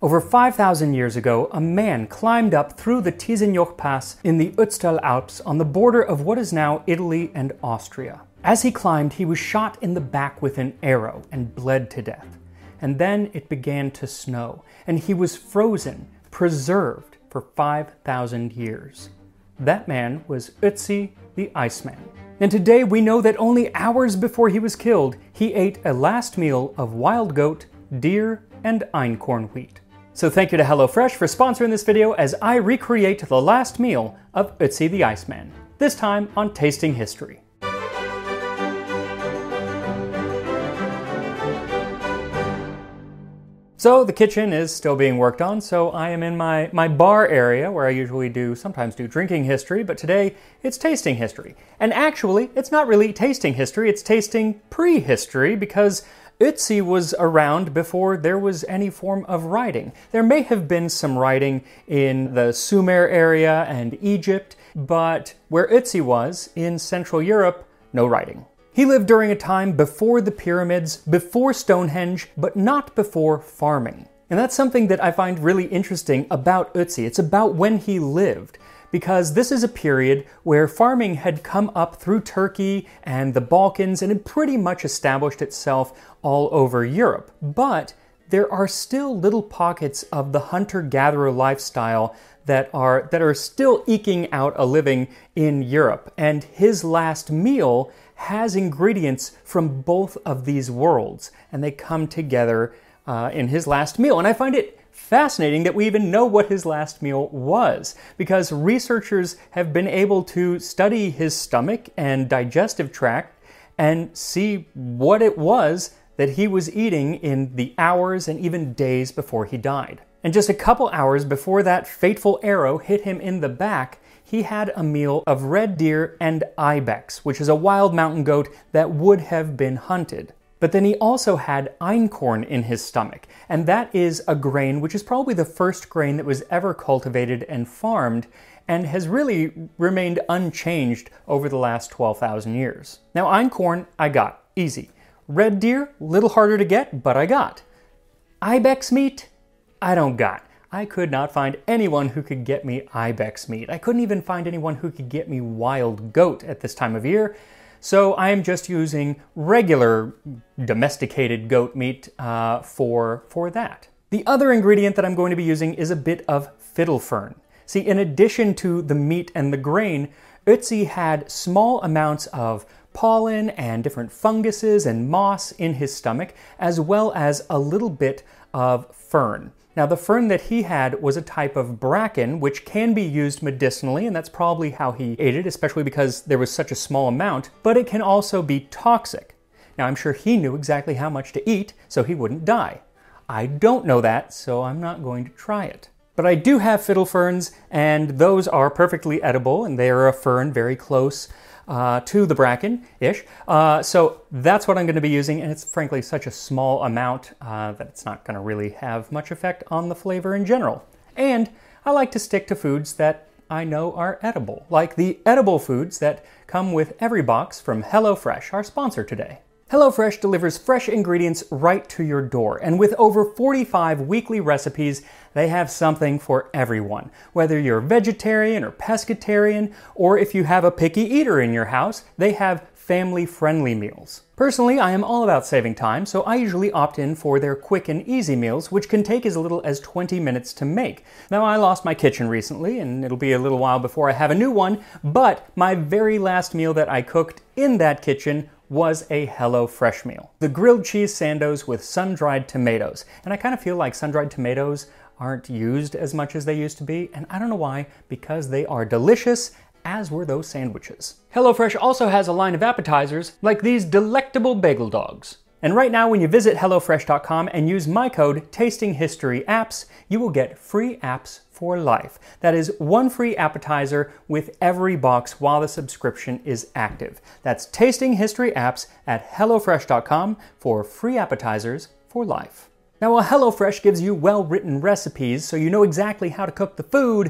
Over 5,000 years ago, a man climbed up through the Tisenjoch Pass in the Ötztal Alps on the border of what is now Italy and Austria. As he climbed, he was shot in the back with an arrow and bled to death. And then it began to snow, and he was frozen, preserved for 5,000 years. That man was Ötzi the Iceman. And today we know that only hours before he was killed, he ate a last meal of wild goat, deer, and einkorn wheat. So thank you to HelloFresh for sponsoring this video as I recreate the last meal of Ötzi the Iceman, this time on Tasting History. So the kitchen is still being worked on, so I am in my bar area where I usually sometimes do drinking history, but today it's tasting history. And actually, it's not really tasting history, it's tasting prehistory, because Ötzi was around before there was any form of writing. There may have been some writing in the Sumer area and Egypt, but where Ötzi was, in Central Europe, no writing. He lived during a time before the pyramids, before Stonehenge, but not before farming. And that's something that I find really interesting about Ötzi. It's about when he lived, because this is a period where farming had come up through Turkey and the Balkans and had pretty much established itself all over Europe. But there are still little pockets of the hunter-gatherer lifestyle that are still eking out a living in Europe. And his last meal has ingredients from both of these worlds, and they come together in his last meal. And I find it fascinating that we even know what his last meal was, because researchers have been able to study his stomach and digestive tract and see what it was that he was eating in the hours and even days before he died. And just a couple hours before that fateful arrow hit him in the back, he had a meal of red deer and ibex, which is a wild mountain goat that would have been hunted. But then he also had einkorn in his stomach, and that is a grain which is probably the first grain that was ever cultivated and farmed, and has really remained unchanged over the last 12,000 years. Now einkorn, I got, easy. Red deer, little harder to get, but I got. Ibex meat, I don't got. I could not find anyone who could get me ibex meat. I couldn't even find anyone who could get me wild goat at this time of year. So I am just using regular domesticated goat meat for that. The other ingredient that I'm going to be using is a bit of fiddle fern. See, in addition to the meat and the grain, Ötzi had small amounts of pollen and different funguses and moss in his stomach, as well as a little bit of fern. Now, the fern that he had was a type of bracken, which can be used medicinally, and that's probably how he ate it, especially because there was such a small amount, but it can also be toxic. Now, I'm sure he knew exactly how much to eat, so he wouldn't die. I don't know that, so I'm not going to try it. But I do have fiddle ferns, and those are perfectly edible, and they are a fern very close to the bracken-ish. So that's what I'm going to be using, and it's frankly such a small amount that it's not going to really have much effect on the flavor in general. And I like to stick to foods that I know are edible, like the edible foods that come with every box from HelloFresh, our sponsor today. HelloFresh delivers fresh ingredients right to your door, and with over 45 weekly recipes, they have something for everyone. Whether you're vegetarian or pescatarian, or if you have a picky eater in your house, they have family-friendly meals. Personally, I am all about saving time, so I usually opt in for their quick and easy meals, which can take as little as 20 minutes to make. Now, I lost my kitchen recently, and it'll be a little while before I have a new one, but my very last meal that I cooked in that kitchen was a HelloFresh meal. The grilled cheese sandos with sun-dried tomatoes. And I kind of feel like sun-dried tomatoes aren't used as much as they used to be, and I don't know why, because they are delicious, as were those sandwiches. HelloFresh also has a line of appetizers like these delectable bagel dogs. And right now, when you visit HelloFresh.com and use my code TASTINGHISTORYAPPS, you will get free apps for life. That is one free appetizer with every box while the subscription is active. That's Tasting History Apps at HelloFresh.com for free appetizers for life. Now, while HelloFresh gives you well-written recipes so you know exactly how to cook the food,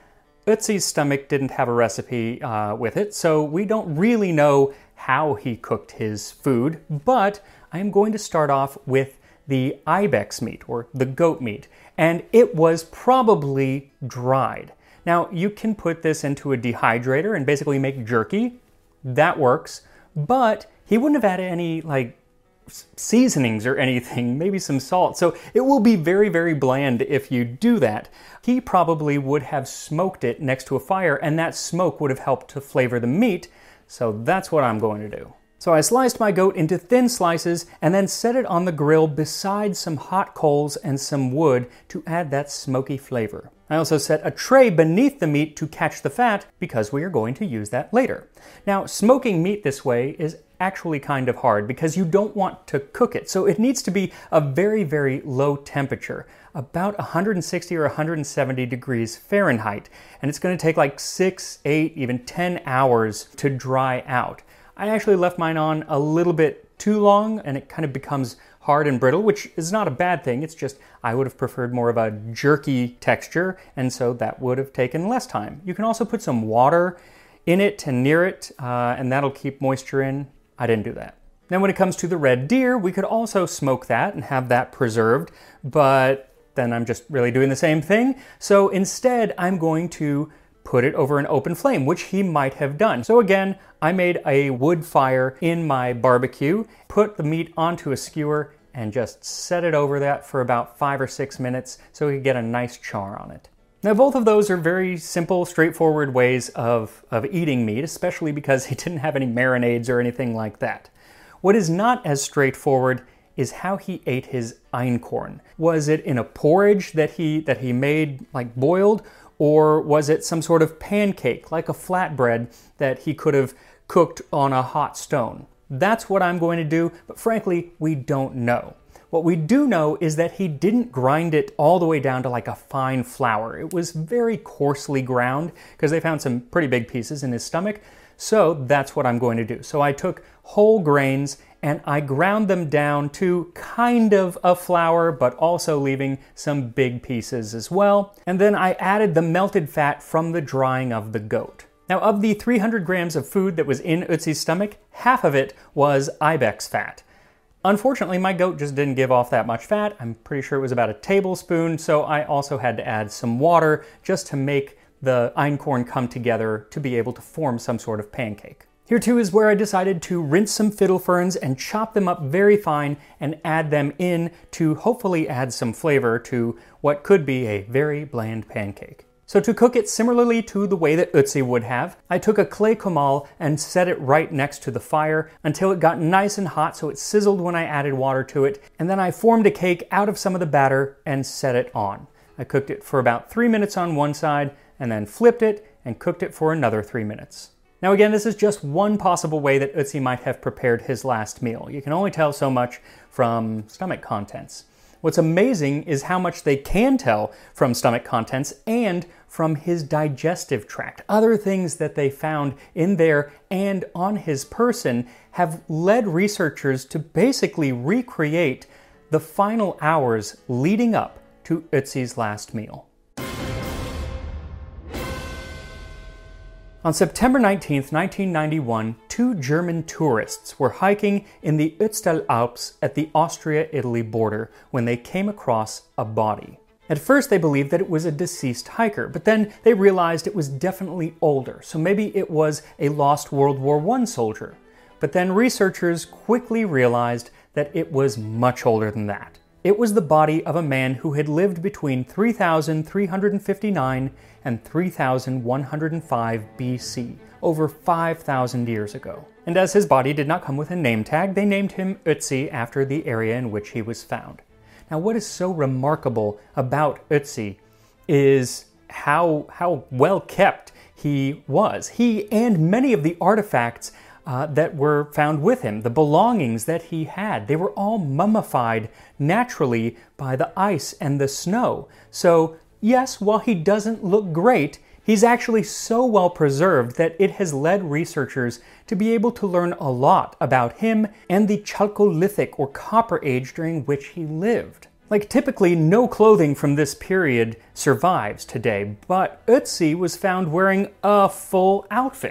Ötzi's stomach didn't have a recipe with it, so we don't really know how he cooked his food, but I am going to start off with the ibex meat, or the goat meat, and it was probably dried. Now, you can put this into a dehydrator and basically make jerky. That works, but he wouldn't have added any, like, seasonings or anything, maybe some salt. So it will be very, very bland if you do that. He probably would have smoked it next to a fire, and that smoke would have helped to flavor the meat. So that's what I'm going to do. So I sliced my goat into thin slices and then set it on the grill beside some hot coals and some wood to add that smoky flavor. I also set a tray beneath the meat to catch the fat because we are going to use that later. Now, smoking meat this way is actually kind of hard because you don't want to cook it. So it needs to be a very, very low temperature, about 160 or 170 degrees Fahrenheit. And it's going to take like 6, 8, even 10 hours to dry out. I actually left mine on a little bit too long and it kind of becomes hard and brittle, which is not a bad thing. It's just I would have preferred more of a jerky texture, and so that would have taken less time. You can also put some water in it and near it, and that'll keep moisture in. I didn't do that. Now when it comes to the red deer, we could also smoke that and have that preserved, but then I'm just really doing the same thing. So instead, I'm going to put it over an open flame, which he might have done. So again, I made a wood fire in my barbecue, put the meat onto a skewer, and just set it over that for about 5 or 6 minutes so we could get a nice char on it. Now both of those are very simple, straightforward ways of eating meat, especially because he didn't have any marinades or anything like that. What is not as straightforward is how he ate his einkorn. Was it in a porridge that he made, like boiled, or was it some sort of pancake, like a flatbread that he could have cooked on a hot stone? That's what I'm going to do, but frankly, we don't know. What we do know is that he didn't grind it all the way down to like a fine flour. It was very coarsely ground because they found some pretty big pieces in his stomach. So that's what I'm going to do. So I took whole grains and I ground them down to kind of a flour, but also leaving some big pieces as well. And then I added the melted fat from the drying of the goat. Now, of the 300 grams of food that was in Ötzi's stomach, half of it was ibex fat. Unfortunately, my goat just didn't give off that much fat. I'm pretty sure it was about a tablespoon, so I also had to add some water just to make the einkorn come together to be able to form some sort of pancake. Here too is where I decided to rinse some fiddle ferns and chop them up very fine and add them in to hopefully add some flavor to what could be a very bland pancake. So to cook it similarly to the way that Ötzi would have, I took a clay comal and set it right next to the fire until it got nice and hot so it sizzled when I added water to it, and then I formed a cake out of some of the batter and set it on. I cooked it for about 3 minutes on one side and then flipped it and cooked it for another 3 minutes. Now again, this is just one possible way that Ötzi might have prepared his last meal. You can only tell so much from stomach contents. What's amazing is how much they can tell from stomach contents and from his digestive tract. Other things that they found in there and on his person have led researchers to basically recreate the final hours leading up to Ötzi's last meal. On September 19, 1991, 2 German tourists were hiking in the Ötztal Alps at the Austria-Italy border when they came across a body. At first they believed that it was a deceased hiker, but then they realized it was definitely older, so maybe it was a lost World War I soldier. But then researchers quickly realized that it was much older than that. It was the body of a man who had lived between 3,359 and 3,105 BC, over 5,000 years ago. And as his body did not come with a name tag, they named him Ötzi after the area in which he was found. Now, what is so remarkable about Ötzi is how well kept he was. He and many of the artifacts that were found with him, the belongings that he had, they were all mummified naturally by the ice and the snow. So yes, while he doesn't look great, he's actually so well preserved that it has led researchers to be able to learn a lot about him and the Chalcolithic or Copper Age during which he lived. Like typically, no clothing from this period survives today, but Ötzi was found wearing a full outfit.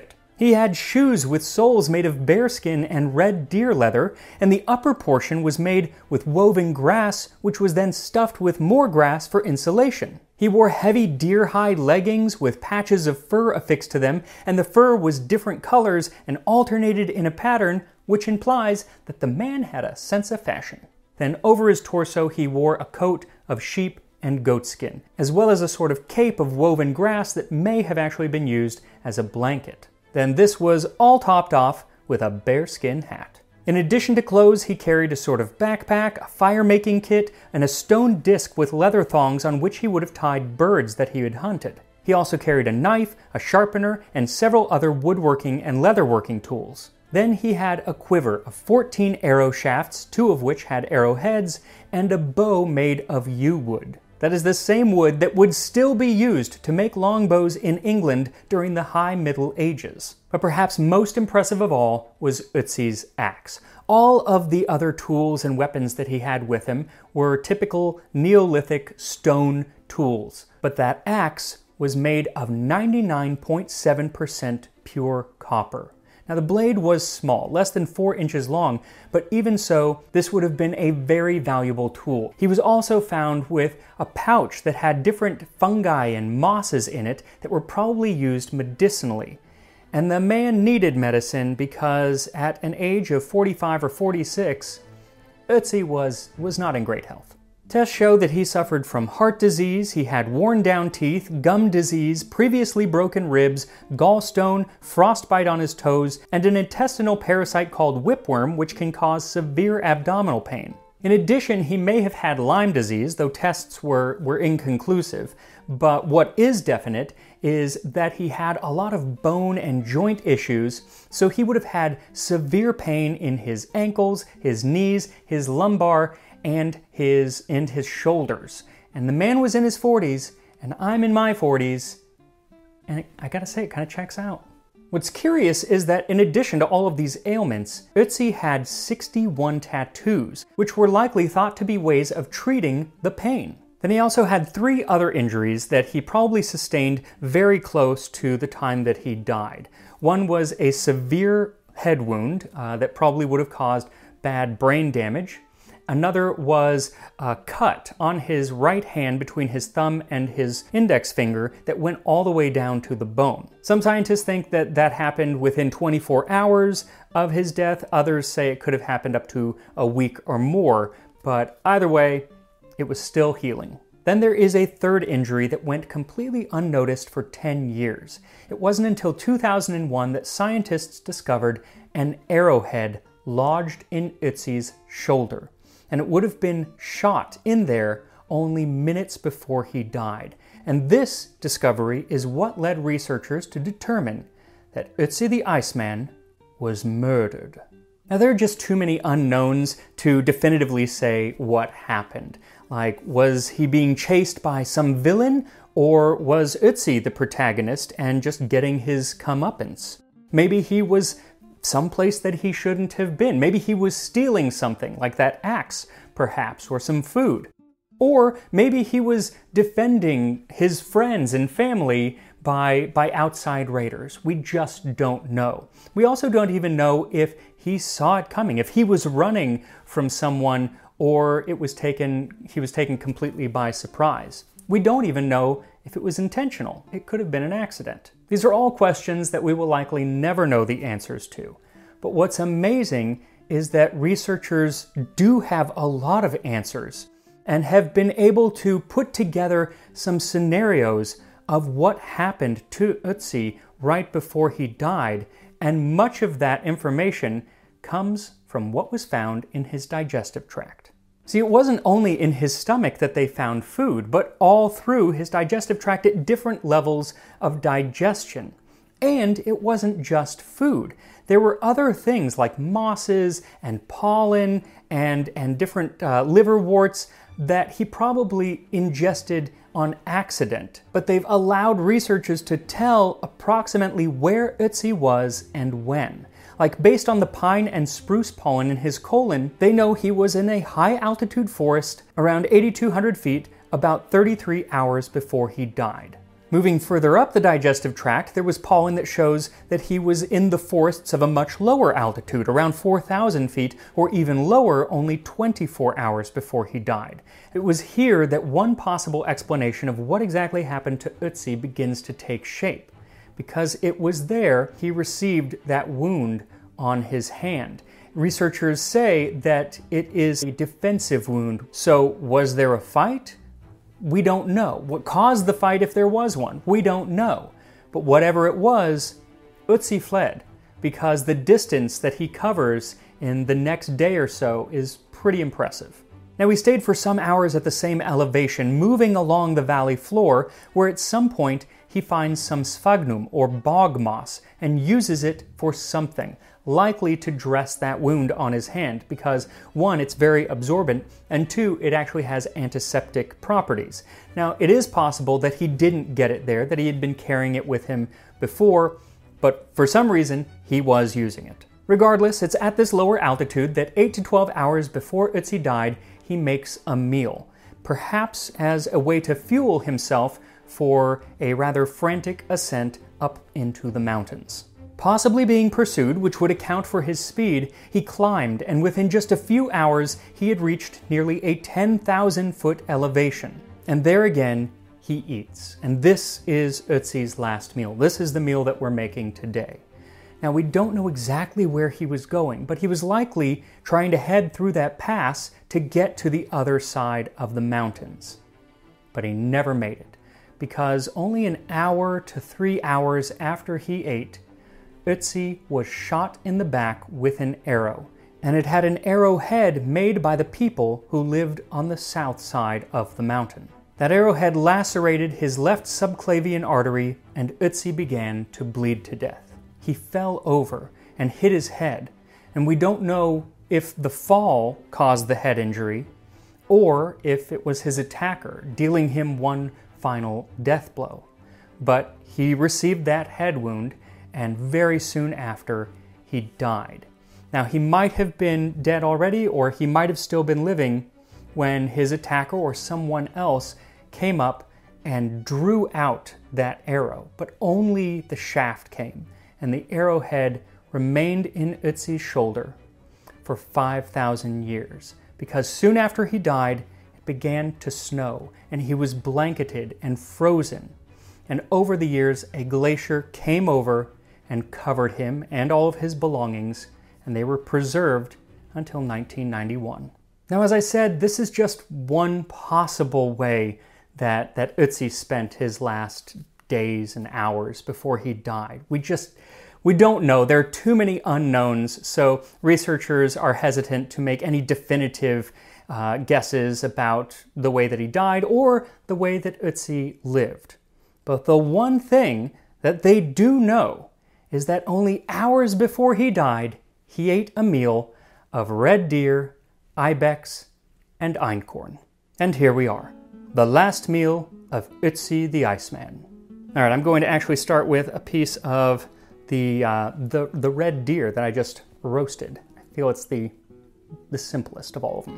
He had shoes with soles made of bearskin and red deer leather, and the upper portion was made with woven grass, which was then stuffed with more grass for insulation. He wore heavy deer hide leggings with patches of fur affixed to them, and the fur was different colors and alternated in a pattern, which implies that the man had a sense of fashion. Then over his torso he wore a coat of sheep and goatskin, as well as a sort of cape of woven grass that may have actually been used as a blanket. Then this was all topped off with a bearskin hat. In addition to clothes, he carried a sort of backpack, a fire-making kit, and a stone disc with leather thongs on which he would have tied birds that he had hunted. He also carried a knife, a sharpener, and several other woodworking and leatherworking tools. Then he had a quiver of 14 arrow shafts, 2 of which had arrowheads, and a bow made of yew wood. That is the same wood that would still be used to make longbows in England during the High Middle Ages. But perhaps most impressive of all was Ötzi's axe. All of the other tools and weapons that he had with him were typical Neolithic stone tools, but that axe was made of 99.7% pure copper. Now the blade was small, less than 4 inches long, but even so, this would have been a very valuable tool. He was also found with a pouch that had different fungi and mosses in it that were probably used medicinally. And the man needed medicine because at an age of 45 or 46, Ötzi was not in great health. Tests show that he suffered from heart disease, he had worn-down teeth, gum disease, previously broken ribs, gallstone, frostbite on his toes, and an intestinal parasite called whipworm, which can cause severe abdominal pain. In addition, he may have had Lyme disease, though tests were inconclusive. But what is definite is that he had a lot of bone and joint issues, so he would have had severe pain in his ankles, his knees, his lumbar, and his shoulders. And the man was in his 40s, and I'm in my 40s, and I gotta say, it kind of checks out. What's curious is that in addition to all of these ailments, Ötzi had 61 tattoos, which were likely thought to be ways of treating the pain. Then he also had 3 other injuries that he probably sustained very close to the time that he died. One was a severe head wound that probably would have caused bad brain damage. Another was a cut on his right hand between his thumb and his index finger that went all the way down to the bone. Some scientists think that that happened within 24 hours of his death. Others say it could have happened up to a week or more, but either way, it was still healing. Then there is a third injury that went completely unnoticed for 10 years. It wasn't until 2001 that scientists discovered an arrowhead lodged in Ötzi's shoulder. And it would have been shot in there only minutes before he died. And this discovery is what led researchers to determine that Ötzi the Iceman was murdered. Now there are just too many unknowns to definitively say what happened. Like, was he being chased by some villain, or was Ötzi the protagonist and just getting his comeuppance? Maybe he was someplace that he shouldn't have been. Maybe he was stealing something, like that axe, perhaps, or some food. Or maybe he was defending his friends and family by outside raiders. We just don't know. We also don't even know if he saw it coming, if he was running from someone, or he was taken completely by surprise. We don't even know if it was intentional. It could have been an accident. These are all questions that we will likely never know the answers to. But what's amazing is that researchers do have a lot of answers and have been able to put together some scenarios of what happened to Ötzi right before he died, and much of that information comes from what was found in his digestive tract. See, it wasn't only in his stomach that they found food, but all through his digestive tract at different levels of digestion. And it wasn't just food. There were other things like mosses and pollen and different liverworts that he probably ingested on accident. But they've allowed researchers to tell approximately where Ötzi was and when. Like, based on the pine and spruce pollen in his colon, they know he was in a high-altitude forest around 8,200 feet about 33 hours before he died. Moving further up the digestive tract, there was pollen that shows that he was in the forests of a much lower altitude, around 4,000 feet, or even lower, only 24 hours before he died. It was here that one possible explanation of what exactly happened to Ötzi begins to take shape, because it was there he received that wound on his hand. Researchers say that it is a defensive wound. So was there a fight? We don't know. What caused the fight, if there was one? We don't know. But whatever it was, Ötzi fled, because the distance that he covers in the next day or so is pretty impressive. Now, we stayed for some hours at the same elevation, moving along the valley floor, where at some point he finds some sphagnum, or bog moss, and uses it for something, likely to dress that wound on his hand, because one, it's very absorbent, and two, it actually has antiseptic properties. Now, it is possible that he didn't get it there, that he had been carrying it with him before, but for some reason, he was using it. Regardless, it's at this lower altitude that 8 to 12 hours before Ötzi died, he makes a meal, perhaps as a way to fuel himself for a rather frantic ascent up into the mountains. Possibly being pursued, which would account for his speed, he climbed, and within just a few hours, he had reached nearly a 10,000-foot elevation. And there again, he eats. And this is Ötzi's last meal. This is the meal that we're making today. Now, we don't know exactly where he was going, but he was likely trying to head through that pass to get to the other side of the mountains. But he never made it, because only an hour to 3 hours after he ate, Ötzi was shot in the back with an arrow, and it had an arrowhead made by the people who lived on the south side of the mountain. That arrowhead lacerated his left subclavian artery, and Ötzi began to bleed to death. He fell over and hit his head, and we don't know if the fall caused the head injury, or if it was his attacker dealing him one final death blow. But he received that head wound, and very soon after, he died. Now, he might have been dead already, or he might have still been living when his attacker or someone else came up and drew out that arrow, but only the shaft came, and the arrowhead remained in Ötzi's shoulder for 5,000 years, because soon after he died, it began to snow, and he was blanketed and frozen. And over the years, a glacier came over and covered him and all of his belongings, and they were preserved until 1991. Now, as I said, this is just one possible way that Ötzi spent his last days and hours before he died. We don't know. There are too many unknowns, so researchers are hesitant to make any definitive guesses about the way that he died or the way that Ötzi lived. But the one thing that they do know is that only hours before he died, he ate a meal of red deer, ibex, and einkorn. And here we are, the last meal of Ötzi the Iceman. All right, I'm going to actually start with a piece of the red deer that I just roasted. I feel it's the simplest of all of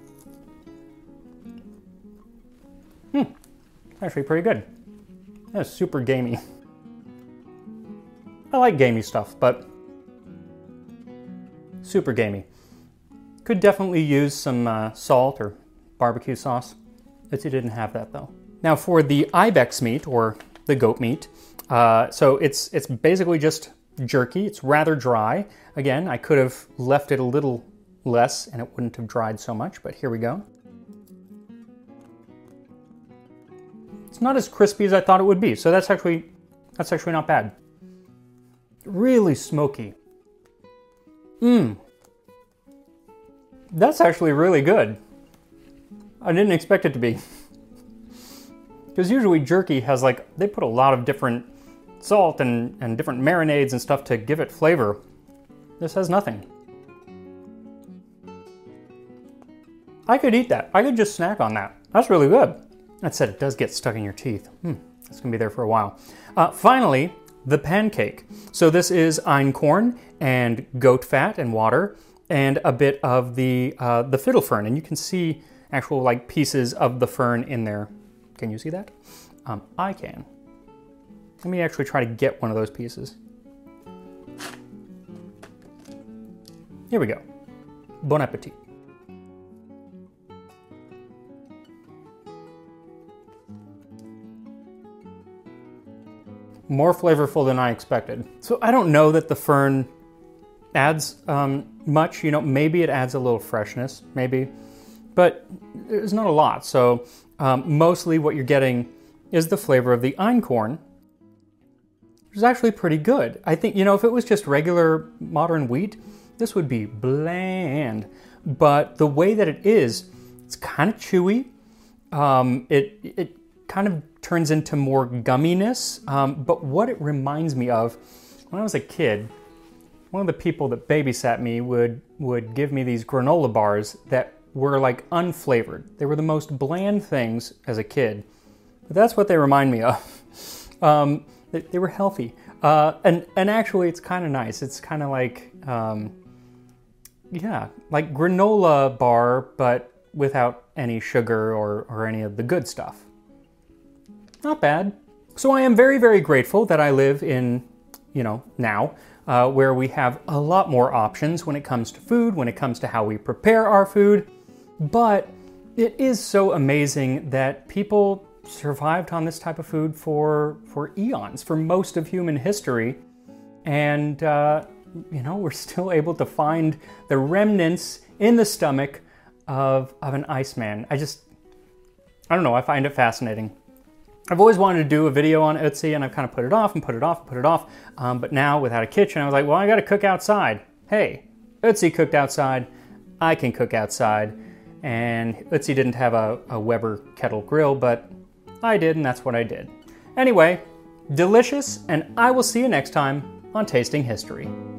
them. Actually pretty good. That's super gamey. I like gamey stuff, but super gamey. Could definitely use some salt or barbecue sauce. Ötzi didn't have that though. Now for the ibex meat, or the goat meat, so it's basically just jerky. It's rather dry. Again, I could have left it a little less and it wouldn't have dried so much, but here we go. It's not as crispy as I thought it would be, so that's actually not bad. Really smoky. That's actually really good. I didn't expect it to be. Because usually jerky has they put a lot of different salt and different marinades and stuff to give it flavor. This has nothing. I could eat that. I could just snack on that. That's really good. That said, it does get stuck in your teeth. It's gonna be there for a while. Finally, the pancake. So this is einkorn and goat fat and water and a bit of the fiddle fern, and you can see actual pieces of the fern in there. Can you see that? I can. Let me actually try to get one of those pieces. Here we go. Bon appetit. More flavorful than I expected. So I don't know that the fern adds much, you know, maybe it adds a little freshness, maybe, but there's not a lot. So mostly what you're getting is the flavor of the einkorn, which is actually pretty good. I think, you know, if it was just regular modern wheat, this would be bland, but the way that it is, it's kind of chewy. It kind of turns into more gumminess, but what it reminds me of, when I was a kid, one of the people that babysat me would give me these granola bars that were like unflavored. They were the most bland things as a kid, but that's what they remind me of. They were healthy, and actually it's kind of nice. It's kind of like, yeah, like granola bar, but without any sugar or any of the good stuff. Not bad. So I am very, very grateful that I live in, you know, now, where we have a lot more options when it comes to food, when it comes to how we prepare our food. But it is so amazing that people survived on this type of food for eons, for most of human history. And, you know, we're still able to find the remnants in the stomach of an Iceman. I don't know, I find it fascinating. I've always wanted to do a video on Ötzi, and I've kind of put it off and put it off and put it off. But now, without a kitchen, I was like, well, I got to cook outside. Hey, Ötzi cooked outside. I can cook outside. And Ötzi didn't have a Weber kettle grill, but I did, and that's what I did. Anyway, delicious, and I will see you next time on Tasting History.